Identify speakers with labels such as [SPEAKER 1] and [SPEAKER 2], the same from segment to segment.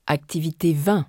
[SPEAKER 1] Activité 20.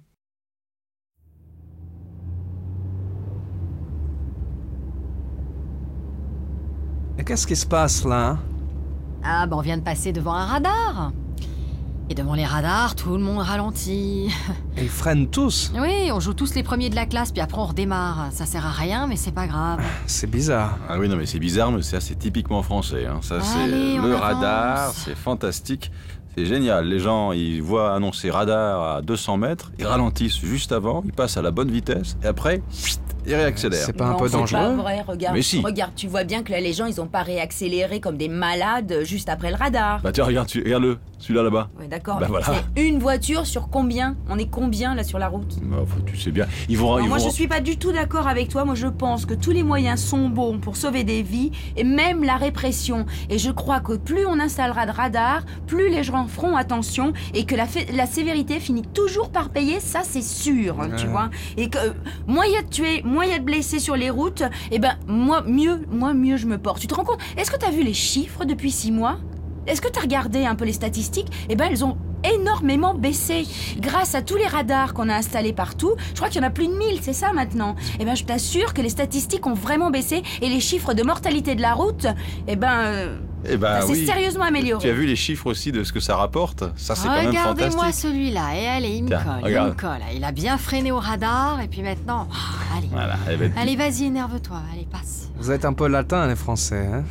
[SPEAKER 2] Et qu'est-ce qui se passe là?
[SPEAKER 3] Ah, on vient de passer devant un radar. Et devant les radars, tout le monde ralentit.
[SPEAKER 2] Ils freinent tous.
[SPEAKER 3] Oui, on joue tous les premiers de la classe, puis après on redémarre. Ça sert à rien, mais c'est pas grave.
[SPEAKER 2] C'est bizarre.
[SPEAKER 4] Ah oui, non, mais c'est bizarre, mais ça, c'est typiquement français. Hein. Ça,
[SPEAKER 3] Allez,
[SPEAKER 4] c'est
[SPEAKER 3] on
[SPEAKER 4] le
[SPEAKER 3] avance.
[SPEAKER 4] radar, c'est fantastique. C'est génial. Les gens, ils voient annoncer radar à 200 mètres, ils ralentissent juste avant, ils passent à la bonne vitesse, et après, ils réaccélèrent.
[SPEAKER 2] C'est pas un
[SPEAKER 5] Non,
[SPEAKER 2] peu
[SPEAKER 5] c'est
[SPEAKER 2] dangereux?
[SPEAKER 5] pas vrai, regarde.
[SPEAKER 4] Mais si.
[SPEAKER 5] Regarde, tu vois bien que là, les gens, ils ont pas réaccéléré comme des malades juste après le radar.
[SPEAKER 4] Bah tiens, regarde-le, celui-là là-bas.
[SPEAKER 5] Ouais, d'accord.
[SPEAKER 4] Bah voilà.
[SPEAKER 5] C'est une voiture sur combien? On est combien là sur la route?
[SPEAKER 4] Bah, tu sais bien, ils vont...
[SPEAKER 5] Alors,
[SPEAKER 4] ils
[SPEAKER 5] moi,
[SPEAKER 4] vont...
[SPEAKER 5] je suis pas du tout d'accord avec toi. Moi, je pense que tous les moyens sont bons pour sauver des vies, et même la répression. Et je crois que plus on installera de radars, plus les gens feront attention, et que la sévérité finit toujours par payer, ça c'est sûr, tu vois. Et que moins il y a de tués, moins il y a de blessés sur les routes, et ben moi mieux je me porte. Tu te rends compte? Est-ce que tu as vu les chiffres depuis 6 mois? Est-ce que tu as regardé un peu les statistiques? Eh ben elles ont énormément baissé grâce à tous les radars qu'on a installés partout. Je crois qu'il y en a plus de 1000, c'est ça maintenant. Eh ben je t'assure que les statistiques ont vraiment baissé, et les chiffres de mortalité de la route, eh ben ça s'est
[SPEAKER 4] oui.
[SPEAKER 5] sérieusement amélioré.
[SPEAKER 4] Tu as vu les chiffres aussi de ce que ça rapporte? Ça, c'est quand même
[SPEAKER 3] Regardez-moi
[SPEAKER 4] fantastique.
[SPEAKER 3] celui-là, et allez, il me
[SPEAKER 4] Tiens,
[SPEAKER 3] colle,
[SPEAKER 4] regarde.
[SPEAKER 3] il me colle. Il a bien freiné au radar, et puis maintenant, allez.
[SPEAKER 4] Voilà, elle va être-
[SPEAKER 3] Allez, vas-y, énerve-toi, allez, passe.
[SPEAKER 2] Vous êtes un peu latin, les Français, hein?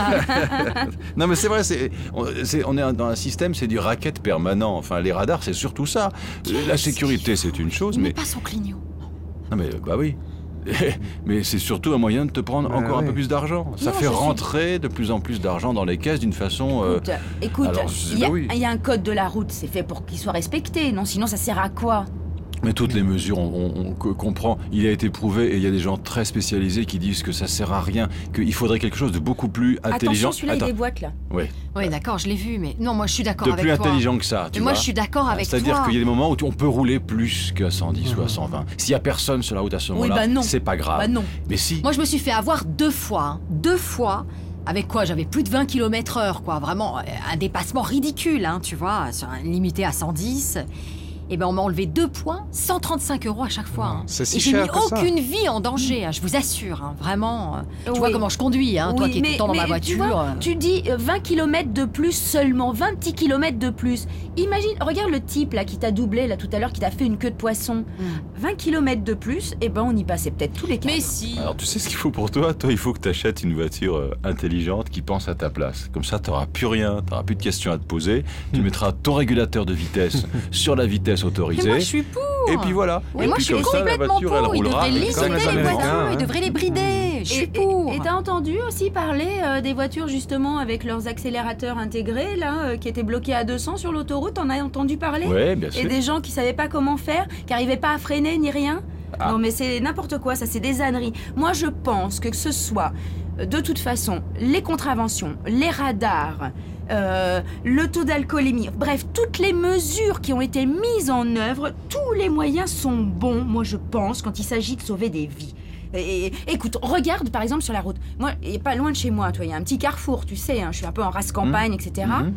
[SPEAKER 4] Non mais c'est vrai, on est dans un système, c'est du racket permanent. Enfin, les radars, c'est surtout ça. La sécurité, c'est une chose,
[SPEAKER 3] Il
[SPEAKER 4] mais...
[SPEAKER 3] met pas son clignot.
[SPEAKER 4] Non mais, bah oui. Mais c'est surtout un moyen de te prendre encore un
[SPEAKER 2] oui.
[SPEAKER 4] peu plus d'argent. Ça
[SPEAKER 5] Non,
[SPEAKER 4] fait
[SPEAKER 5] je suis-
[SPEAKER 4] rentrer de plus en plus d'argent dans les caisses d'une façon...
[SPEAKER 5] Écoute,
[SPEAKER 4] alors, oui.
[SPEAKER 5] il y a un code de la route, c'est fait pour qu'il soit respecté, non? Sinon, ça sert à quoi?
[SPEAKER 4] Mais toutes les mesures, on comprend. Il a été prouvé, et il y a des gens très spécialisés qui disent que ça sert à rien, qu'il faudrait quelque chose de beaucoup plus intelligent.
[SPEAKER 5] Attention, celui-là, il déboîte, là.
[SPEAKER 4] Oui.
[SPEAKER 3] Oui, d'accord, je l'ai vu, mais non, moi je suis d'accord
[SPEAKER 4] De
[SPEAKER 3] avec
[SPEAKER 4] plus
[SPEAKER 3] toi.
[SPEAKER 4] intelligent que ça, tu
[SPEAKER 3] Mais moi
[SPEAKER 4] vois.
[SPEAKER 3] je suis d'accord avec toi.
[SPEAKER 4] C'est-à-dire qu'il y a des moments où on peut rouler plus qu'à 110 ou à 120. S'il y a personne sur la route à ce moment-là,
[SPEAKER 5] bah non.
[SPEAKER 4] c'est pas grave.
[SPEAKER 5] Bah non.
[SPEAKER 4] Mais si.
[SPEAKER 3] Moi je me suis fait avoir 2 fois. 2 fois. Avec quoi? J'avais plus de 20 km/h, quoi. Vraiment, un dépassement ridicule, hein, tu vois, sur un limité à 110. Et ben on m'a enlevé 2 points, 135 € à chaque fois. Hein.
[SPEAKER 2] C'est si
[SPEAKER 3] Et j'ai
[SPEAKER 2] cher
[SPEAKER 3] mis
[SPEAKER 2] que ça.
[SPEAKER 3] aucune vie en danger, hein, je vous assure, hein, vraiment. Tu vois
[SPEAKER 5] Oui.
[SPEAKER 3] comment je conduis, hein, toi
[SPEAKER 5] Oui,
[SPEAKER 3] qui es tout le temps dans ma
[SPEAKER 5] tu
[SPEAKER 3] voiture.
[SPEAKER 5] vois, tu dis 20 km de plus seulement, 20 petits kilomètres de plus. Imagine, regarde le type là qui t'a doublé là tout à l'heure, qui t'a fait une queue de poisson. 20 km de plus, et ben on y passait peut-être tous les quatre.
[SPEAKER 3] Mais si.
[SPEAKER 4] Alors tu sais ce qu'il faut pour toi? Toi, il faut que tu achètes une voiture intelligente qui pense à ta place. Comme ça, tu n'auras plus rien, tu n'auras plus de questions à te poser. Tu mettras ton régulateur de vitesse sur la vitesse
[SPEAKER 3] Mais
[SPEAKER 4] autorisée.
[SPEAKER 3] moi je suis pour.
[SPEAKER 4] Et puis voilà.
[SPEAKER 3] Oui,
[SPEAKER 4] et
[SPEAKER 3] moi
[SPEAKER 4] puis
[SPEAKER 3] je suis
[SPEAKER 4] comme ça, la
[SPEAKER 3] complètement
[SPEAKER 4] voiture, elle
[SPEAKER 3] pour. Ils
[SPEAKER 4] roulera.
[SPEAKER 3] devraient
[SPEAKER 2] comme les
[SPEAKER 3] limiter les
[SPEAKER 2] Américains,
[SPEAKER 3] voitures,
[SPEAKER 2] hein.
[SPEAKER 3] ils devraient les brider. Je suis pour.
[SPEAKER 5] Et t'as entendu aussi parler des voitures justement avec leurs accélérateurs intégrés là, qui étaient bloqués à 200 sur l'autoroute? T'en as entendu parler?
[SPEAKER 4] Ouais, bien
[SPEAKER 5] Et
[SPEAKER 4] sûr.
[SPEAKER 5] des gens qui savaient pas comment faire, qui arrivaient pas à freiner ni rien.
[SPEAKER 4] Ah.
[SPEAKER 5] Non mais c'est n'importe quoi, ça c'est des âneries. Moi je pense que ce soit de toute façon les contraventions, les radars, le taux d'alcoolémie, bref, toutes les mesures qui ont été mises en œuvre, tous les moyens sont bons, moi je pense, quand il s'agit de sauver des vies. Et, écoute, regarde par exemple sur la route. Moi, il est pas loin de chez moi, toi, il y a un petit carrefour, tu sais, hein, je suis un peu en race campagne, etc.
[SPEAKER 4] Mhm.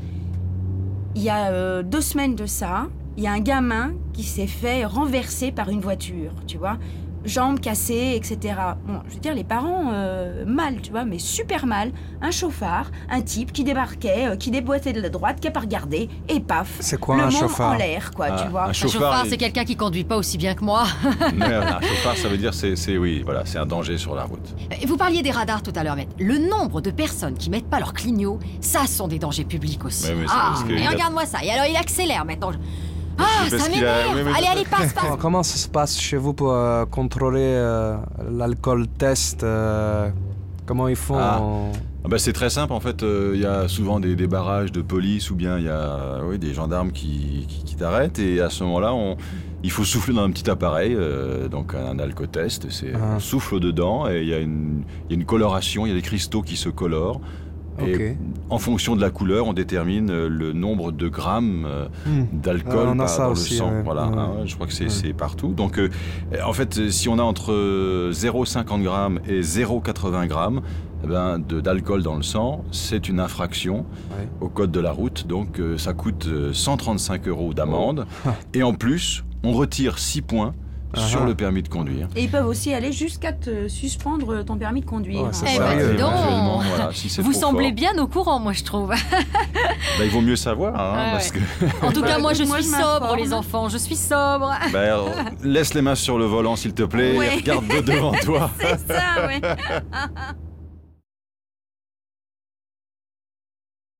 [SPEAKER 5] Il y a 2 semaines de ça, il y a un gamin qui s'est fait renverser par une voiture, tu vois, jambes cassées, etc. Bon, je veux dire, les parents, mal, tu vois, mais super mal. Un chauffard, un type qui débarquait, qui déboîtait de la droite, qui a pas regardé, et paf.
[SPEAKER 2] C'est quoi
[SPEAKER 5] le
[SPEAKER 2] un
[SPEAKER 5] monde
[SPEAKER 2] chauffard?
[SPEAKER 5] en l'air, quoi,
[SPEAKER 4] Ah,
[SPEAKER 5] tu vois.
[SPEAKER 4] un
[SPEAKER 3] Un
[SPEAKER 4] chauffard,
[SPEAKER 3] chauffard, c'est quelqu'un qui conduit pas aussi bien que moi.
[SPEAKER 4] Un chauffard, ça veut dire oui, voilà, c'est un danger sur la route.
[SPEAKER 3] Et vous parliez des radars tout à l'heure, mais le nombre de personnes qui mettent pas leur clignot, ça sont des dangers publics aussi.
[SPEAKER 4] Ouais, mais c'est
[SPEAKER 3] Ah,
[SPEAKER 4] parce que
[SPEAKER 3] et
[SPEAKER 4] il a-
[SPEAKER 3] regarde-moi ça. Et alors il accélère maintenant. Ah,
[SPEAKER 4] parce
[SPEAKER 3] ça
[SPEAKER 4] qu'il a-
[SPEAKER 3] m'énerve.
[SPEAKER 4] oui, mais-
[SPEAKER 3] Allez, passe.
[SPEAKER 2] Comment ça se passe chez vous pour contrôler l'alcool test? Comment ils font?
[SPEAKER 4] Ah bah, c'est très simple en fait, il y a souvent des barrages de police ou bien il y a des gendarmes qui t'arrêtent et à ce moment-là il faut souffler dans un petit appareil, donc un alcotest, on souffle dedans et il y a une coloration, il y a des cristaux qui se colorent. Et
[SPEAKER 2] Ok.
[SPEAKER 4] en fonction de la couleur, on détermine le nombre de grammes d'alcool
[SPEAKER 2] on a ça
[SPEAKER 4] dans
[SPEAKER 2] aussi,
[SPEAKER 4] le sang.
[SPEAKER 2] ouais.
[SPEAKER 4] Voilà,
[SPEAKER 2] Ouais.
[SPEAKER 4] hein, je crois que c'est partout. Donc, en fait, si on a entre 0,50 grammes et 0,80 grammes, d'alcool dans le sang, c'est une infraction
[SPEAKER 2] Ouais.
[SPEAKER 4] au code de la route. Donc ça coûte 135 € d'amende. Et en plus, on retire 6 points sur le permis de conduire.
[SPEAKER 5] Et ils peuvent aussi aller jusqu'à te suspendre ton permis de conduire.
[SPEAKER 2] Ouais, ça,
[SPEAKER 3] Eh
[SPEAKER 2] c'est
[SPEAKER 3] ben,
[SPEAKER 2] sérieux,
[SPEAKER 3] dis donc.
[SPEAKER 4] éventuellement, voilà, si c'est
[SPEAKER 3] Vous
[SPEAKER 4] trop
[SPEAKER 3] semblez
[SPEAKER 4] fort,
[SPEAKER 3] bien au courant, moi, je trouve.
[SPEAKER 4] il vaut mieux savoir, hein,
[SPEAKER 3] Ouais,
[SPEAKER 4] parce que
[SPEAKER 3] En tout cas, moi, je
[SPEAKER 5] Moi,
[SPEAKER 3] suis
[SPEAKER 5] je
[SPEAKER 3] sobre,
[SPEAKER 5] m'informe.
[SPEAKER 3] les enfants. Je suis sobre.
[SPEAKER 4] laisse les mains sur le volant, s'il te plaît,
[SPEAKER 5] Ouais.
[SPEAKER 4] et regarde devant toi.
[SPEAKER 5] C'est ça, ouais.